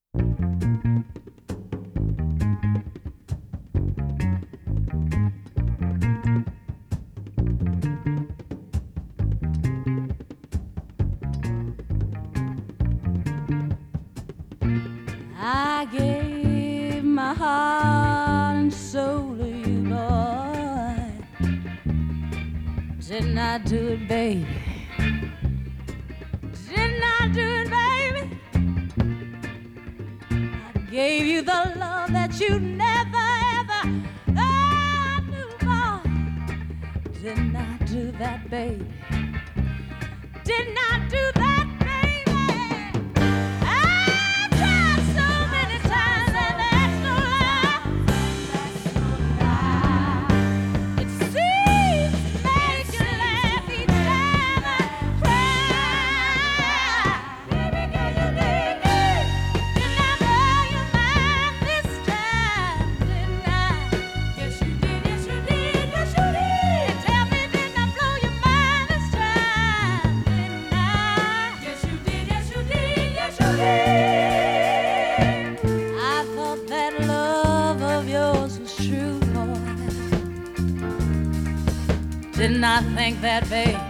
I gave my heart and soul to you, boy. Didn't I do it, baby? Didn't I do it, baby? I gave you the love that you never, ever knew, boy. Didn't I do that, baby? Didn't I do that, baby? I tried so many times and that's no lie. It seems to make you laugh each time I cry. Baby, can you dig it? Didn't I blow your mind this time? Didn't I? Yes, you did, yes, you did, yes, you did. Tell me, didn't I blow your mind this time? Didn't I? Yes, you did, yes, you did, yes, you did. I thought that love of yours was true, boy. Didn't I think that, babe?